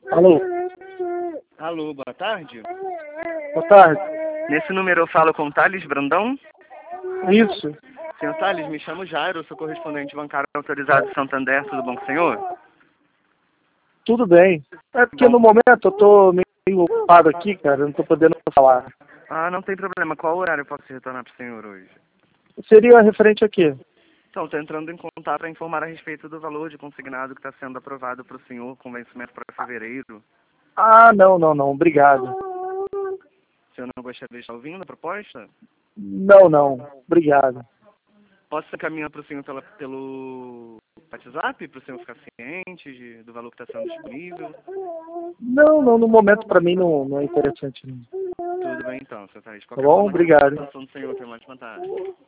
Alô? Alô, boa tarde. Boa tarde. Nesse número eu falo com Thales Brandão. Isso. Senhor Thales, me chamo Jairo, sou correspondente bancário autorizado de Santander, tudo bom com o senhor? Tudo bem. É porque no momento eu tô meio ocupado aqui, cara, eu não tô podendo falar. Ah, não tem problema. Qual horário eu posso retornar para o senhor hoje? Seria referente a quê? Então, estou entrando em contato para informar a respeito do valor de consignado que está sendo aprovado para o senhor, com vencimento para fevereiro. Ah, não, obrigado. O senhor não gostaria de estar ouvindo a proposta? Não, obrigado. Posso encaminhar para o senhor pelo WhatsApp, para o senhor ficar ciente do valor que está sendo disponível? Não, no momento pra mim não é interessante não. Tudo bem então, senhor Thaís. Tá bom? Obrigado. Do senhor, tenha uma ótima tarde.